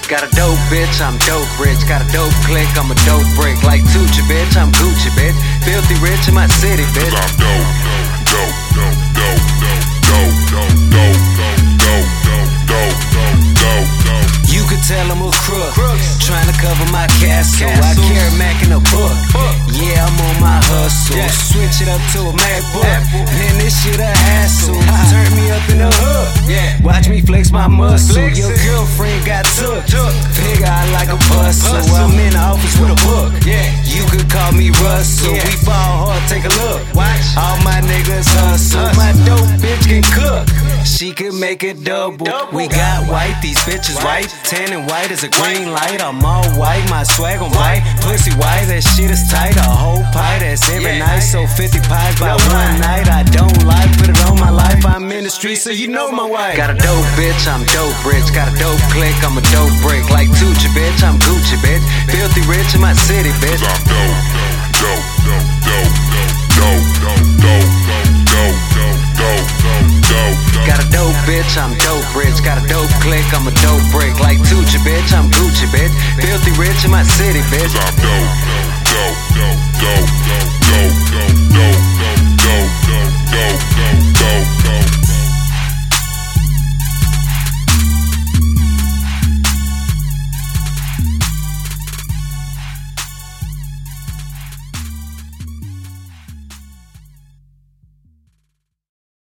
Got a dope bitch, I'm dope rich. Got a dope click, I'm a dope brick. Like Tucci, bitch, I'm Gucci, bitch. Filthy rich in my city, bitch. I'm dope, dope, dope, dope, dope, dope, dope, dope, dope, dope, dope, dope. You could tell I'm a crook, trying to cover my castle. I carry Mac in a book. Yeah, I'm on my hustle. Switch it up to a MacBook. Man, this shit a hassle. Turn me up in the hood. Watch me flex my muscle. Your girlfriend got took. Figure I like a bustle. I'm in the office with a book. You could call me Russell. We ball hard, take a look. All my niggas hustle. My dope bitch can cook. She could make it double. We got white, these bitches white. Tan and white is a green light. I'm all white, my swag on white. Pussy white, that shit is tight. A whole pie, that's every night. So 50 pies by one night. I don't lie, put it on my life. I'm in the street, so you know my wife. Got a dope bitch, I'm dope rich. Got a dope click, I'm a dope brick. Like Tucci, bitch, I'm Gucci, bitch. Filthy rich in my city, bitch. I'm dope, dope, dope, dope, dope, dope, dope, dope, dope, dope, dope, dope. Got a dope bitch, I'm dope rich. Got a dope click, I'm a dope brick. Like Tucci, bitch, I'm Gucci, bitch. Filthy rich in my city, bitch. I'm dope, dope, dope, dope, dope, dope, dope, dope.